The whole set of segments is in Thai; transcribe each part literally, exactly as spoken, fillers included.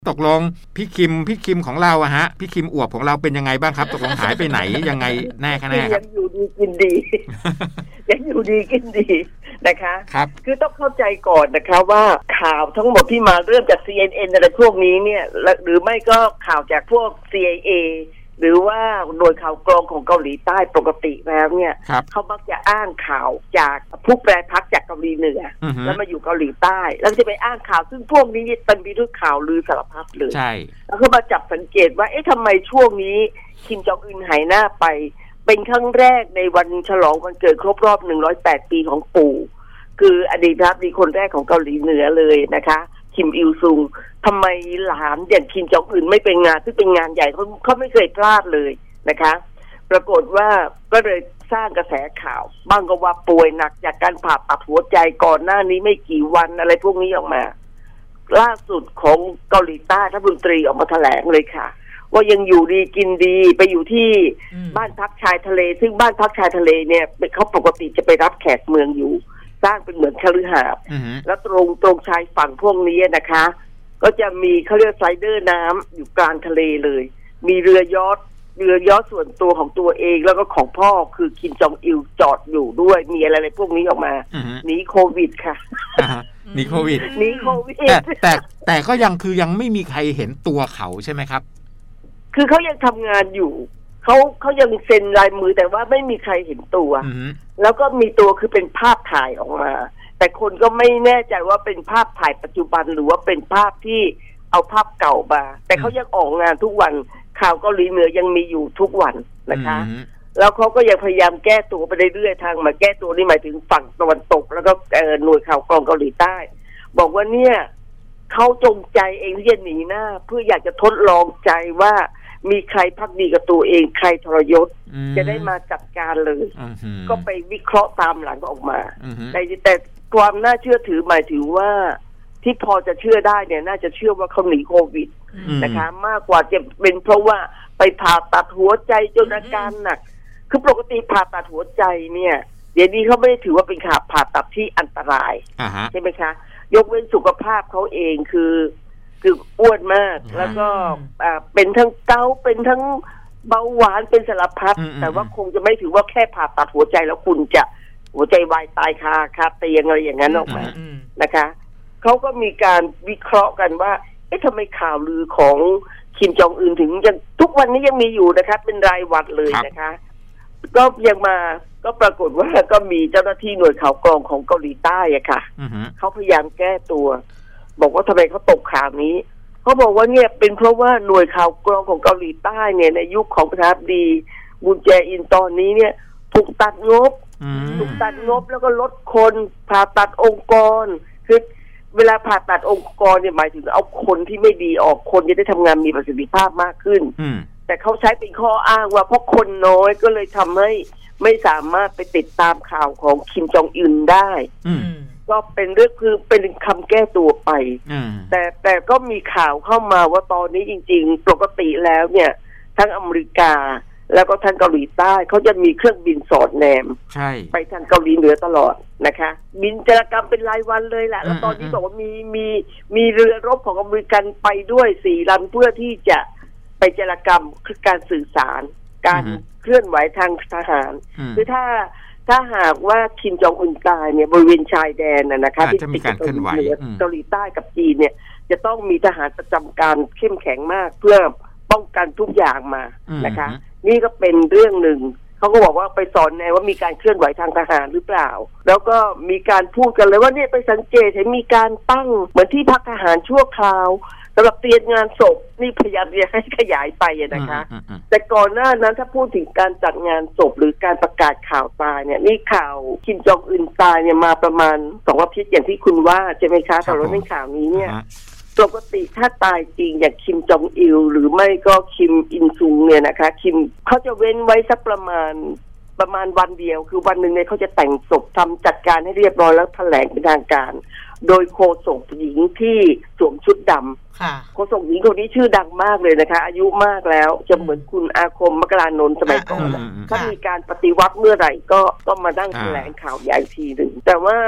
ตกลงพี่คิมพี่คิมของเราอะฮะพี่คิมอวบของเราเป็นยังไงบ้างครับตกลงหายไปไหนยังไงแน่คะแน่ครับยังอยู่ดีกินดี ยังอยู่ดีกินดีนะคะครับคือต้องเข้าใจก่อนนะคะว่าข่าวทั้งหมดที่มาเริ่มจาก ซี เอ็น เอ็น อะไรพวกนี้เนี่ยหรือไม่ก็ข่าวจากพวก ซี ไอ เอ หรือว่าหน่วยข่าวกรองของเกาหลีใต้ปกติแล้วเนี่ยเขามักจะอ้างข่าวจากผู้แปรพักจากเกาหลีเหนือแล้วมาอยู่เกาหลีใต้แล้วจะไปอ้างข่าวซึ่งพวกนี้เต็มไปด้วยข่าวลือสารพัดเลยใช่แล้วก็มาจับสังเกตว่าเอ๊ะทำไมช่วงนี้คิมจองอึนหายหน้าไปเป็นครั้งแรกในวันฉลองวันเกิดครบรอบหนึ่งร้อยแปดปีของปู่คืออดีตรัฐมนตรีคนแรกของเกาหลีเหนือเลยนะคะคิมอิลซุงทำไมหลานอย่างคิมจองอึนไม่เป็นงานซึ่งเป็นงานใหญ่เขาเขาไม่เคยพลาดเลยนะคะปรากฏว่าก็เลยสร้างกระแสข่าวบ้างก็ว่าป่วยหนักจากการผ่าตัดหัวใจก่อนหน้านี้ไม่กี่วันอะไรพวกนี้ออกมาล่าสุดของเกาหลีใต้รัฐมนตรีออกมาแถลงเลยค่ะว่ายังอยู่ดีกินดีไปอยู่ที่บ้านพักชายทะเลซึ่งบ้านพักชายทะเลเนี่ยเขาปกติจะไปรับแขกเมืองอยู่สร้างเป็นเหมือนคฤหาสน์แล้วตรงตรงชายฝั่งพวกนี้นะคะก็จะมีเขาเรียกไซเดอร์น้ำอยู่กลางทะเลเลยมีเรือยอชต์เรือยอชต์ส่วนตัวของตัวเองแล้วก็ของพ่อคือคิมจองอิลจอดอยู่ด้วยมีอะไรอะไรพวกนี้ออกมาหนีโควิดค่ะหนีโควิดหนีโควิดแต่แต่แต่ก็ยังคือยังไม่มีใครเห็นตัวเขาใช่ไหมครับคือเขายังทำงานอยู่เขาเขายังเซ็นลายมือแต่ว่าไม่มีใครเห็นตัวแล้วก็มีตัวคือเป็นภาพถ่ายออกมาแต่คนก็ไม่แน่ใจว่าเป็นภาพถ่ายปัจจุบันหรือว่าเป็นภาพที่เอาภาพเก่ามาแต่เขายังออกงานทุกวันข่าวเกาหลีเหนือยังมีอยู่ทุกวันนะคะแล้วเขาก็ยังพยายามแก้ตัวไปเรื่อยๆทางมาแก้ตัวนี่หมายถึงฝั่งตะวันตกแล้วก็หน่วยข่าวกรองเกาหลีใต้บอกว่าเนี่ยเขาจงใจเองที่จะหนีหน้าเพื่ออยากจะทดลองใจว่ามีใครภักดีกับตัวเองใครทรยศจะได้มาจัดการเลยก็ไปวิเคราะห์ตามหลังออกมาแต่แต่ความน่าเชื่อถือหมายถึงว่าที่พอจะเชื่อได้เนี่ยน่าจะเชื่อว่าเขาหนีโควิดนะคะมากกว่าจะเป็นเพราะว่าไปผ่าตัดหัวใจจนอาการหนักคือปกติผ่าตัดหัวใจเนี่ยเดี๋ยวนี้เขาไม่ได้ถือว่าเป็นขาผ่าตัดที่อันตรายใช่ไหมคะยกเว้นสุขภาพเขาเองคือคืออ้วนมากแล้วก็เป็นทั้งเกาต์เป็นทั้งเบาหวานเป็นสารพัดแต่ว่าคงจะไม่ถือว่าแค่ผ่าตัดหัวใจแล้วคุณจะหัวใจวายตายคาคาเตียงอะไรอย่างนั้นออกมานะคะเขาก็มีการวิเคราะห์กันว่าเอ๊ะทำไมข่าวลือของคิมจองอึนถึงยังทุกวันนี้ยังมีอยู่นะคะเป็นรายวันเลยนะคะก็ยังมาก็ปรากฏว่าก็มีเจ้าหน้าที่หน่วยข่าวกรองของเกาหลีใต้อะค่ะเขาพยายามแก้ตัวบอกว่าทำไมเขาตกข่าวนี้เขาบอกว่าเนี่ยเป็นเพราะว่าหน่วยข่าวกรองของเกาหลีใต้เนี่ยในยุคของประธานาธิบดีมูนแจอินตอนนี้เนี่ยถูกตัดงบถูกตัดงบแล้วก็ลดคนผ่าตัดองค์กรคือเวลาผ่าตัดองค์กรเนี่ยหมายถึงเอาคนที่ไม่ดีออกคนจะได้ทำงานมีประสิทธิภาพมากขึ้นแต่เขาใช้เป็นข้ออ้างว่าเพราะคนน้อยก็เลยทำให้ไม่สามารถไปติดตามข่าวของคิมจองอึนได้ก็เป็นเรื่องคือเป็นคำแก้ตัวไปแต่แต่ก็มีข่าวเข้ามาว่าตอนนี้จริงๆปกติแล้วเนี่ยทั้งอเมริกาแล้วก็ทางเกาหลีใต้เขาจะมีเครื่องบินสอดแนมไปทางเกาหลีเหนือตลอดนะคะบินจรกรรมเป็นรายวันเลยแหละแล้วตอนนี้บอกว่ามีมีมีเรือรบของอเมริกันไปด้วยสี่ลำเพื่อที่จะไปจรกรรมคือการสื่อสารการเคลื่อนไหวทางทหารคือถ้าถ้าหากว่าคิมจองอึนตายเนี่ยบริเวณชายแดนน่ะนะคะที่ติดกับเกาหลีใต้กับจีนเนี่ยจะต้องมีทหารประจำการเข้มแข็งมากเพื่อป้องกันทุกอย่างมานะคะนี่ก็เป็นเรื่องหนึ่งเขาก็บอกว่าไปสอนแนวว่ามีการเคลื่อนไหวทางทหารหรือเปล่าแล้วก็มีการพูดกันเลยว่าเนี่ยไปสังเกตเห็นมีการตั้งเหมือนที่พักทหารชั่วคราวสำหรับเตรียมงานศพนี่พยายามจะให้ขยายไปนะคะแต่ก่อนหน้านั้นถ้าพูดถึงการจัดงานศพหรือการประกาศข่าวตายเนี่ยนี่ข่าวคิมจองอึนตายเนี่ยมาประมาณสองอาทิตย์อย่างที่คุณว่าใช่ไหมคะแต่ว่าในข่าวนี้เนี่ยปกติถ้าตายจริงอย่างคิมจองอิลหรือไม่ก็คิมอินซุงเนี่ยนะคะคิมเขาจะเว้นไว้สักประมาณประมาณวันเดียวคือวันหนึ่งเนี่ยเขาจะแต่งศพทำจัดการให้เรียบร้อยแล้วแถลงเป็นทางการโดยโฆษกหญิงที่สวมชุดดำโฆษกหญิงคนนี้ชื่อดังมากเลยนะคะอายุมากแล้วจะเหมือนคุณอาคมมกรานนท์สมัยก่อนถ้ามีการปฏิวัติเมื่อไหร่ก็ก็มาดั้งแถลงข่าวใหญ่ทีหนึ่งแต่ว่า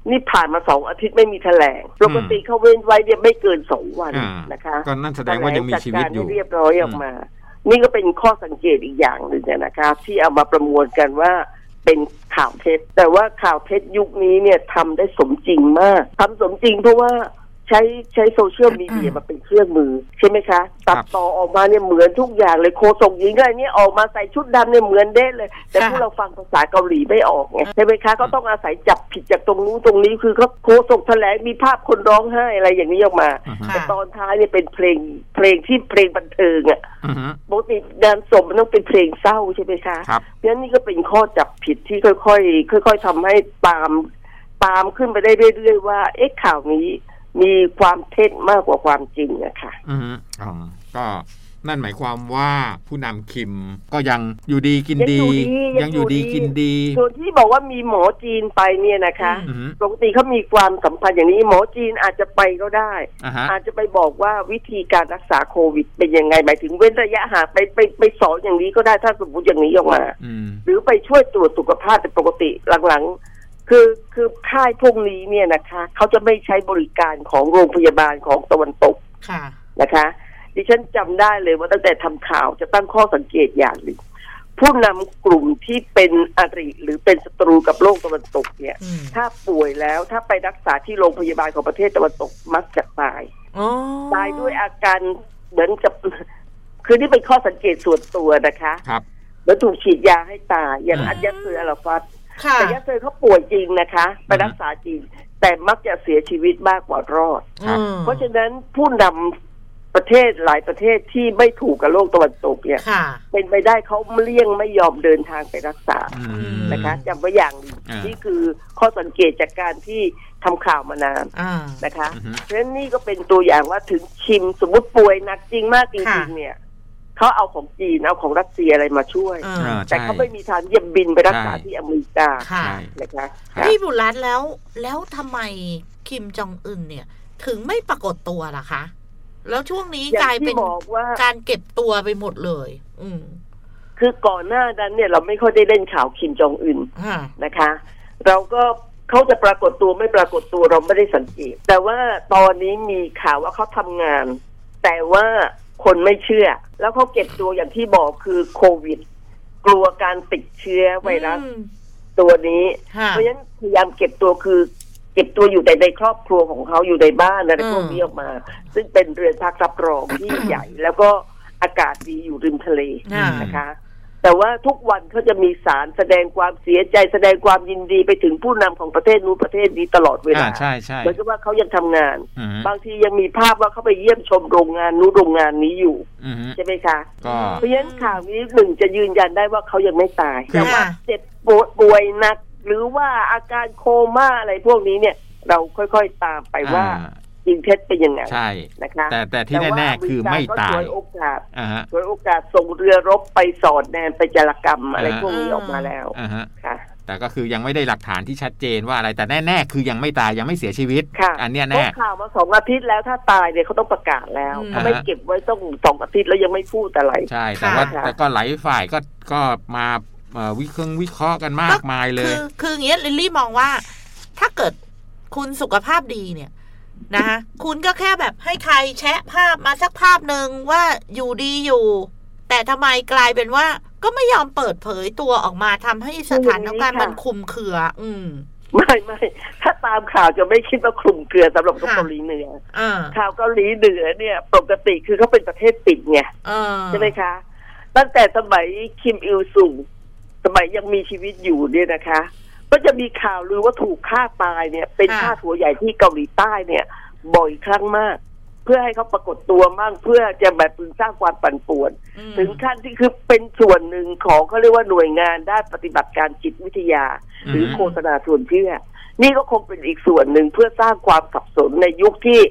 นี่ผ่านมาสองอาทิตย์ไม่มีแถลงปกติเขาเว้นไว้เนี่ยไม่เกินสองวันนะคะก็นั่นแสดงว่ายังมีชีวิตอยู่เรียบร้อยออกมานี่ก็เป็นข้อสังเกตอีกอย่างหนึ่งนะคะที่เอามาประมวลกันว่าเป็นข่าวเท็จแต่ว่าข่าวเท็จยุคนี้เนี่ยทำได้สมจริงมากทำสมจริงเพราะว่าใช้ใช้โซเชียลมีเดียมาเป็นเครื่องมือใช่ไหมคะตัดต่อออกมาเนี่ยเหมือนทุกอย่างเลยโคส่งหญิงอะไรเนี่ยออกมาใส่ชุดดำเนี่ยเหมือนเด้เลยแต่พวกเราฟังภาษาเกาหลีไม่ออกไงใช่ไหมคะก็ต้องอาศัยจับผิดจากตรงนู้นตรงนี้คือเขาโคส่งแถลงมีภาพคนร้องไห้อะไรอย่างนี้ออกมาแต่ตอนท้ายเนี่ยเป็นเพลงเพลงที่เพลงบันเทิงอ่ะปกติงานศพมันต้องเป็นเพลงเศร้าใช่ไหมคะเพราะฉะนั้นนี่ก็เป็นข้อจับผิดที่ค่อยๆค่อยๆทำให้ตามตามขึ้นไปได้เรื่อยๆว่าเอ๊ะข่าวนี้มีความเท็จมากกว่าความจริงนะคะอืออ๋อก็นั่นหมายความว่าผู้นำคิมก็ยังอยู่ดีกินดียังอยู่ดีกินดีส่วนที่บอกว่ามีหมอจีนไปเนี่ยนะคะปกติเขามีความสัมพันธ์อย่างนี้หมอจีนอาจจะไปก็ได้ uh-huh. อาจจะไปบอกว่าวิธีการรักษาโควิดเป็นยังไงหมายถึงเว้นระยะห่างไปไปไปสอนอย่างนี้ก็ได้ถ้าสมมติอย่างนี้ออกมาหรือไปช่วยตรวจสุขภาพเป็นปกติหลังๆคือคือค่ายพวกนี้เนี่ยนะคะเขาจะไม่ใช้บริการของโรงพยาบาลของตะวันตกนะคะดิฉันจำได้เลยว่าตั้งแต่ทำข่าวจะตั้งข้อสังเกตอย่างหนึ่งผู้นำกลุ่มที่เป็นอริหรือเป็นศัตรูกับโลกตะวันตกเนี่ยถ้าป่วยแล้วถ้าไปรักษาที่โรงพยาบาลของประเทศตะวันตกมักจะตายตายด้วยอาการเหมือนกับคือนี่เป็นข้อสังเกตส่วนตัวนะคะเหมือนถูกฉีดยาให้ตายอย่างอัญญาเสืออัลฟัดแต่ยักษ์เซอร์เขาป่วยจริงนะคะไปรักษาจริงแต่มักจะเสียชีวิตมากกว่ารอดเพราะฉะนั้นผู้นำประเทศหลายประเทศที่ไม่ถูกกับโลกตะวันตกเนี่ยเป็นไปได้เขาเลี่ยงไม่ยอมเดินทางไปรักษานะคะจำไว้อย่างนี้นี่คือข้อสังเกตจากการที่ทำข่าวมานานนะคะเพราะฉะนั้นนี่ก็เป็นตัวอย่างว่าถึงคิมสมมติป่วยหนักจริงมากจริงๆเนี่ยเขาเอาของจีนเอาของรัสเซียอะไรมาช่วยแต่เขาไม่มีทางเยี่ยมบินไปรักษาที่อเมริกานะคะพี่บุรัตน์แล้วแล้วทำไมคิมจองอึนเนี่ยถึงไม่ปรากฏตัวล่ะคะแล้วช่วงนี้กลายเป็นการเก็บตัวไปหมดเลยอืมคือก่อนหน้านั้นเนี่ยเราไม่ค่อยได้เล่นข่าวคิมจองอึนนะคะเราก็เขาจะปรากฏตัวไม่ปรากฏตัวเราไม่ได้สังเกตแต่ว่าตอนนี้มีข่าวว่าเขาทำงานแต่ว่าคนไม่เชื่อแล้วเขาเก็บตัวอย่างที่บอกคือโควิดกลัวการติดเชื้อไวรัสตัวนี้เพราะฉะนั้นพยายามเก็บตัวคือเก็บตัวอยู่แต่ในครอบครัวของเขาอยู่ในบ้านอะไรพวกนี้ออกมาซึ่งเป็นเรือนพักรับรองที่ใหญ่แล้วก็อากาศดีอยู่ริมทะเลนะคะแต่ว่าทุกวันเขาจะมีสารแสดงความเสียใจแสดงความยินดีไปถึงผู้นำของประเทศนู้นประเทศนี้ตลอดเวลาใช่ใช่เหมือนกับว่าเขายังทำงานบางทียังมีภาพว่าเขาไปเยี่ยมชมโรงงานนู้นโรงงานนี้อยู่ใช่ไหมคะเพราะฉะนั้นข่าวนี้หนึ่งจะยืนยันได้ว่าเขายังไม่ตายแต่ว่าเจ็บป่วยหนักหรือว่าอาการโคม่าอะไรพวกนี้เนี่ยเราค่อยๆตามไปว่าจริงเท็จเป็นยังไงใช่นะคะแต่แต่ที่แน่ๆคือไม่ตายช่วยโอกาสช่วยโอกาสส่งเรือรบไปสอดแนมไปจารกรรมอะไรพวกนี้ออกมาแล้วค่ะแต่ก็คือยังไม่ได้หลักฐานที่ชัดเจนว่าอะไรแต่แน่ๆคือยังไม่ตายยังไม่เสียชีวิตอันเนี้ยแน่ข่าวมาสองอาทิตย์แล้วถ้าตายเนี่ยเขาต้องประกาศแล้วเขาไม่เก็บไว้ต้องสองอาทิตย์แล้วยังไม่พูดอะไรใช่แต่ว่าแต่ก็หลายฝ่ายก็ก็มาวิเคราะห์วิเคราะห์กันมากมายเลยคือคืออย่างเงี้ยลิลลี่มองว่าถ้าเกิดคุณสุขภาพดีเนี่ยนะคะคุณก็แค่แบบให้ใครแชะภาพมาสักภาพหนึ่งว่าอยู่ดีอยู่แต่ทำไมกลายเป็นว่าก็ไม่ยอมเปิดเผยตัวออกมาทำให้สถานการณ์มันคลุมเครืออืมไม่ไม่ถ้าตามข่าวจะไม่คิดว่าคลุมเครือสำหรับเกาหลีเหนือข่าวเกาหลีเหนือเนี่ยปกติคือเขาเป็นประเทศปิดไงใช่ไหมคะตั้งแต่สมัยคิมอิลซุงสมัยยังมีชีวิตอยู่เนี่ยนะคะก็จะมีข่าวลือว่าถูกฆ่าตายเนี่ยเป็นฆ่าหัวใหญ่ที่เกาหลีใต้เนี่ยบ่อยครั้งมากเพื่อให้เขาปรากฏตัวมั่งเพื่อจะแบบสร้างความปั่นป่วนถึงขั้นที่คือเป็นส่วนหนึ่งของเขาเรียกว่าหน่วยงานด้านปฏิบัติการจิตวิทยาหรือโฆษณาส่วนเชื่อนี่ก็คงเป็นอีกส่วนหนึ่งเพื่อสร้างความสับสนในยุคที่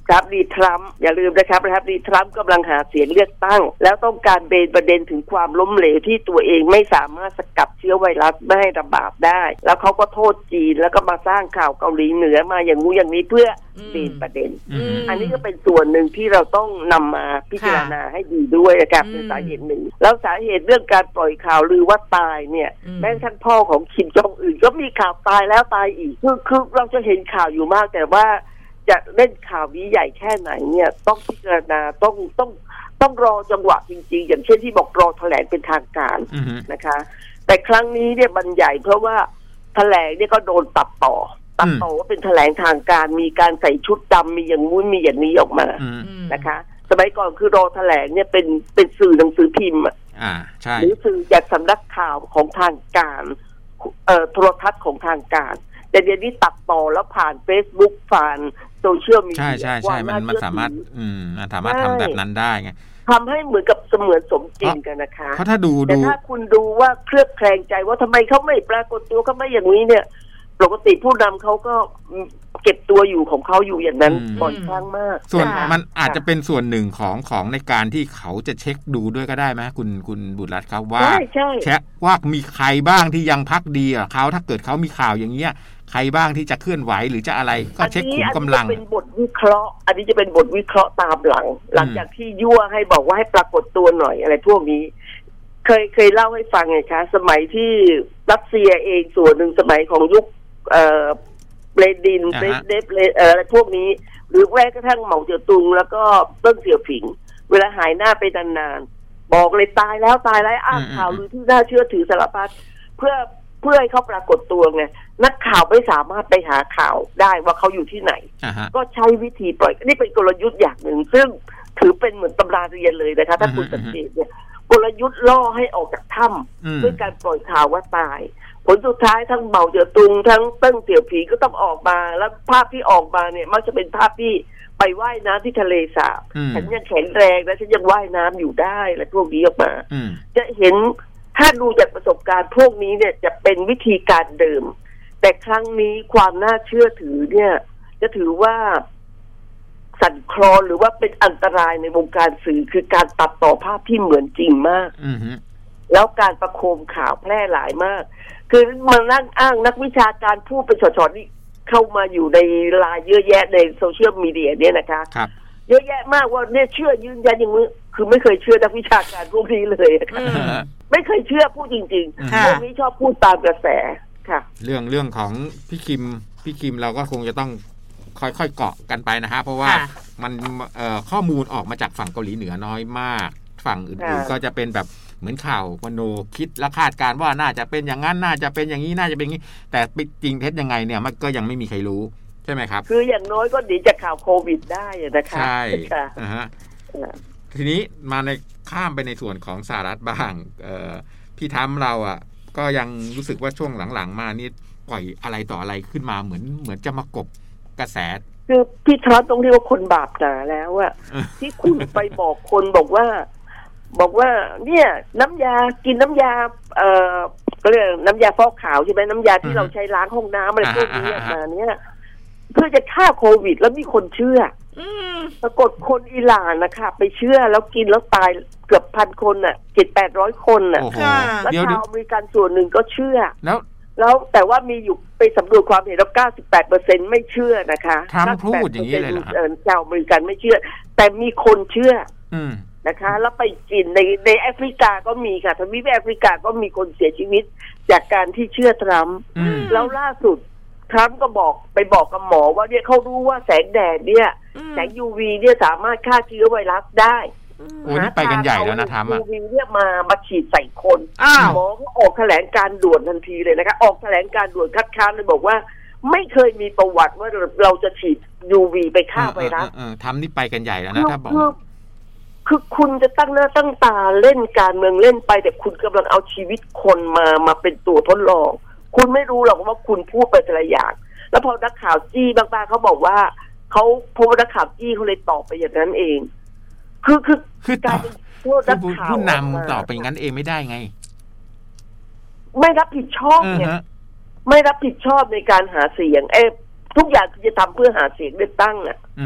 ครับดีทรัมป์อย่าลืมนะครับนะครับดีทรัมป์กำลังหาเสียงเลือกตั้งแล้วต้องการเบนประเด็นถึงความล้มเหลวที่ตัวเองไม่สามารถสกัดเชื้อไวรัสไม่ให้ระบาดได้แล้วเขาก็โทษจีนแล้วก็มาสร้างข่าวเกาหลีเหนือมาอย่างงูอย่างนี้เพื่อเบนประเด็นอันนี้ก็เป็นส่วนหนึ่งที่เราต้องนำมาพิจารณาให้ดีด้วยนะครับเป็นสาเหตุหนึ่งแล้วสาเหตุเรื่องการปล่อยข่าวลือว่าตายเนี่ยแม้ท่านพ่อของคิมจองอึนก็มีข่าวตายแล้วตายอีกคือคือเราจะเห็นข่าวอยู่มากแต่ว่าจะเล่นข่าวนี้ใหญ่แค่ไหนเนี่ยต้องพิจารณาต้องต้องต้องรอจังหวะจริงๆอย่างเช่นที่บอกรอแถลงเป็นทางการนะคะแต่ครั้งนี้เนี่ยมันใหญ่เพราะว่าแถลงเนี่ยก็โดนตัดต่อตัดต่อว่าเป็นแถลงทางการมีการใส่ชุดดำมีอย่างงู้นมีอย่างนี้ออกมานะคะสมัยก่อนคือรอแถลงเนี่ยเป็นเป็นสื่อหนังสือพิมพ์อ่าใช่หรือสื่อจากสำนักข่าวของทางการเอ่อโทรทัศน์ของทางการแต่เดี๋ยวนี้ตัดต่อแล้วผ่าน Facebook ผ่านโซเชียลมีเดียใช่ใช่ใช่มันมันสามารถอืมมันสามารถทำแบบนั้นได้ไงทำให้เหมือนกับเสมือนสมจริงกันนะคะเพราะถ้าดูแต่ถ้าคุณดูว่าเคลือบแคลงใจว่าทำไมเขาไม่ปรากฏตัวเขาไม่อย่างนี้เนี่ยปกติผู้นำเขาก็เก็บตัวอยู่ของเขาอยู่อย่างนั้นบ่อยครั้งมากส่วนมันอาจจะเป็นส่วนหนึ่งของของในการที่เขาจะเช็คดูด้วยก็ได้ไหมคุณคุณบุตรรัตน์ครับว่าเช็คว่ามีใครบ้างที่ยังพักดีอ่ะเขาถ้าเกิดเขามีข่าวอย่างเงี้ยใครบ้างที่จะเคลื่อนไหวหรือจะอะไรก็เช็คขุมกำลังอันนี้จะเป็นบทวิเคราะห์อันนี้จะเป็นบทวิเคราะห์ตามหลังหลังจากที่ยั่วให้บอกว่าให้ปรากฏตัวหน่อยอะไรพวกนี้เคยเคยเล่าให้ฟังไงคะสมัยที่รัสเซียเองส่วนหนึ่งสมัยของยุคเอ่อเลดินเบรเดฟเอ่ออะไรพวกนี้หรือแม้กระทั่งเหมาเจ๋อตุงแล้วก็เติ้งเสี่ยวผิงเวลาหายหน้าไปนานๆบอกเลยตายแล้วตายแล้วอ้างข่าวหรือที่น่าเชื่อถือสารพัดเพื่อเพื่อให้เขาปรากฏตัวไงนักข่าวไม่สามารถไปหาข่าวได้ว่าเขาอยู่ที่ไหน uh-huh. ก็ใช้วิธีปล่อยนี่เป็นกลยุทธ์อย่างหนึ่งซึ่งถือเป็นเหมือนตำราเรียนเลยนะคะถ้าคุณสังเกตเนี่ยกลยุทธ์ล่อให้ออกจากถ้ำด้วยการปล่อยข่าวว่าตายผลสุดท้ายทั้งเหมาเจ๋อตุงทั้งเติ้งเสี่ยวผิงก็ต้องออกมาแล้วภาพที่ออกมาเนี่ยมักจะเป็นภาพที่ไปว่ายน้ำที่ทะเลสาบฉันยังแข็งแรงและฉันยังว่ายน้ำอยู่ได้และพวกนี้ออกมาจะเห็นถ้าดูจากประสบการณ์พวกนี้เนี่ยจะเป็นวิธีการเดิมแต่ครั้งนี้ความน่าเชื่อถือเนี่ยจะถือว่าสั่นคลอนหรือว่าเป็นอันตรายในวงการสื่อคือการตัดต่อภาพที่เหมือนจริงมากแล้วการประโคมข่าวแพร่หลายมากคือมานั่งอ้างนักวิชาการพูดเป็นช็อตๆนี่เข้ามาอยู่ในไลน์เยอะแยะในโซเชียลมีเดียเนี่ยนะคะครับเยอะแยะมากว่าเนี่ยเชื่อยืนยันอย่างนี้คือไม่เคยเชื่อนักวิชาการพวกนี้เลยค่ะไม่เคยเชื่อพูดจริงๆพวกนี้ชอบพูดตามกระแสค่ะเรื่องเรื่องของพี่คิมพี่คิมเราก็คงจะต้องค่อยๆเกาะกันไปนะฮะเพราะว่ามันเอ่อข้อมูลออกมาจากฝั่งเกาหลีเหนือน้อยมากฝั่งอื่นๆก็จะเป็นแบบเหมือนข่าวมโนคิดและคาดการว่าน่าจะเป็นอย่างนั้นน่าจะเป็นอย่างนี้น่าจะเป็นอย่างนี้แต่จริงเท็จยังไงเนี่ยมันก็ยังไม่มีใครรู้ใช่ไหมครับคืออย่างน้อยก็หนีจากข่าวโควิดได้นะคะใช่นะฮะทีนี้มาในข้ามไปในส่วนของสหรัฐบ้างพี่ทำเราอ่ะก็ยังรู้สึกว่าช่วงหลังๆมานี่ปล่อยอะไรต่ออะไรขึ้นมาเหมือนเหมือนจะมากบกระแสคือพี่ทรัมป์ต้องเรียกว่าคนบาปหนาแล้วอะที่คุณไปบอกคนบอกว่าบอกว่าเนี่ยน้ำยากินน้ำยาเอ่อก็เรียกน้ำยาฟอกขาวใช่ไหมน้ำยาที่เราใช้ล้างห้องน้ำอะไรพวกนี้มาเนี่ยเพื่อจะฆ่าโควิดแล้วมีคนเชื่อปรากฏคนอิหร่านนะคะไปเชื่อแล้วกินแล้วตายเกือบพันคนอ่ะเจ็ดแปดร้อยคนอ่ะแล้วชาวอเมริกันส่วนหนึ่งก็เชื่อแล้วแล้วแต่ว่ามีอยู่ไปสำรวจความเห็นแล้ว เก้าสิบแปดเปอร์เซ็นต์ ไม่เชื่อนะคะทำพูดอย่างนี้เลยเหรอชาวอเมริกันไม่เชื่อแต่มีคนเชื่อนะคะแล้วไปกินในในแอฟริกาก็มีค่ะทวีปแอฟริกาก็มีคนเสียชีวิตจากการที่เชื่อทรัมป์แล้วล่าสุดทรัมป์ก็บอกไปบอกกับหมอว่าเนี่ยเขารู้ว่าแสงแดดเนี่ยแสง ยู วี เนี่ยสามารถฆ่าเชื้อไวรัสได้โอ้นี่ไปกันใหญ่แล้วนะทรัมป์อ่ะ ยู วี เนี่ยมามาฉีดใส่คนหมอก็ออกแถลงการด่วนทันทีเลยนะคะออกแถลงการด่วนคัดค้านเลยบอกว่าไม่เคยมีประวัติว่าเราจะฉีด ยู วี ไปฆ่าไวรัสทำนี่ไปกันใหญ่แล้วนะถ้าบอกคือคุณจะตั้งหน้าตั้งตาเล่นการเมืองเล่นไปแต่คุณกำลังเอาชีวิตคนมามาเป็นตัวทดลองคุณไม่รู้หรอกว่าคุณพูดไปแต่ละอย่างแล้วพอนักข่าวจี้บางตาเขาบอกว่าเขาพบนักข่าวจี้เขาเลยตอบไปอย่างนั้นเองคือคือคือการเป็นผู้นำตอบไปอย่างนั้นเองไม่ได้ไงไม่รับผิดชอบเนี่ยไม่รับผิดชอบในการหาเสียงเอ๊ะทุกอย่างจะทำเพื่อหาเสียงเลือกตั้งอ่ะ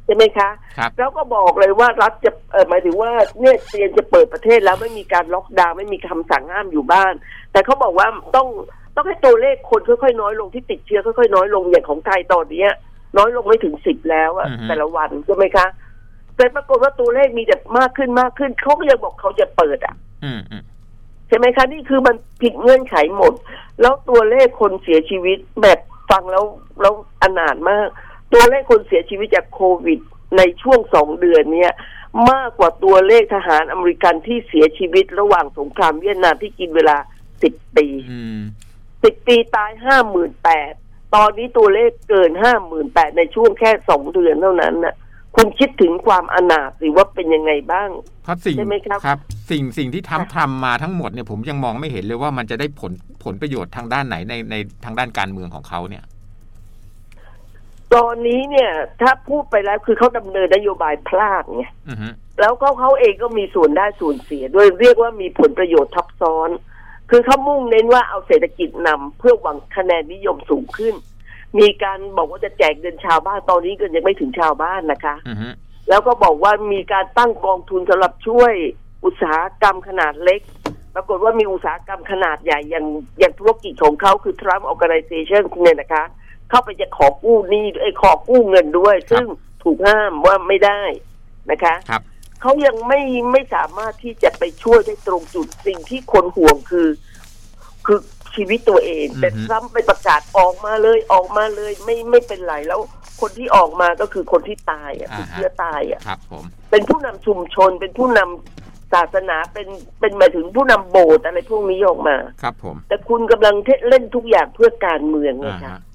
ใช่ไหมคะครับแล้วก็บอกเลยว่ารัฐจะเออหมายถึงว่าเนี่ยเตรียมจะเปิดประเทศแล้วไม่มีการล็อกดาวน์ไม่มีคำสั่งห้ามอยู่บ้านแต่เขาบอกว่าต้องต้องให้ตัวเลขคนค่อยๆน้อยลงที่ติดเชื้อค่อยๆน้อยลงอย่างของไทยตอนนี้น้อยลงไม่ถึงสิบแล้วอะแต่ละวันใช่ไหมคะแต่ปรากฏว่าตัวเลขมีแต่มากขึ้นมากขึ้นเขาก็ยังบอกเขาจะเปิดอ่ะใช่ไหมคะนี่คือมันผิดเงื่อนไขหมดแล้วตัวเลขคนเสียชีวิตแบบฟังแล้วแล้วอนาถมากตัวเลขคนเสียชีวิตจากโควิดในช่วงสองเดือนเนี้ยมากกว่าตัวเลขทหารอเมริกันที่เสียชีวิตระหว่างสงครามเวียดนามที่กินเวลาสิบปีสิบปีตายห้าหมื่นแปดตอนนี้ตัวเลขเกินห้าหมื่นแปดในช่วงแค่สองเดือนเท่านั้นน่ะคุณคิดถึงความอนาถหรือว่าเป็นยังไงบ้างเพราะสิ่งครับครับสิ่งสิ่งที่ทำทำมาทั้งหมดเนี่ยผมยังมองไม่เห็นเลยว่ามันจะได้ผลผลประโยชน์ทางด้านไหนในในทางด้านการเมืองของเขาเนี่ยตอนนี้เนี่ยถ้าพูดไปแล้วคือเขาดำเนินนโยบายพลาดไงแล้วก็เขาเองก็มีส่วนได้ส่วนเสียด้วยเรียกว่ามีผลประโยชน์ทับซ้อนคือเขามุ่งเน้นว่าเอาเศรษฐกิจนำเพื่อหวังคะแนนนิยมสูงขึ้นมีการบอกว่าจะแจกเงินชาวบ้านตอนนี้เงินยังไม่ถึงชาวบ้านนะคะ uh-huh. แล้วก็บอกว่ามีการตั้งกองทุนสำหรับช่วยอุตสาหกรรมขนาดเล็กปรากฏว่ามีอุตสาหกรรมขนาดใหญ่อย่างอย่างธุรกิจของเขาคือ Trump Organization เนี่ยนะคะเข้าไปจะขอกู้หนี้ไอ้ขอกู้เงินด้วยซึ่งถูกห้ามว่าไม่ได้นะคะเขายังไม่ไม่สามารถที่จะไปช่วยได้ตรงจุดสิ่งที่คนห่วงคือคือชีวิตตัวเองแต่ซ้ำไปประกาศออกมาเลยออกมาเลยไม่ไม่เป็นไรแล้วคนที่ออกมาก็คือคนที่ตายอ่ะติดเชื้อตายอ่ะครับผมเป็นผู้นำชุมชนเป็นผู้นำศาสนาเป็นเป็นหมายถึงผู้นำโบสถ์อะไรพวกนี้ออกมาครับผมแต่คุณกำลังเล่นทุกอย่างเพื่อการเมืองไงคะ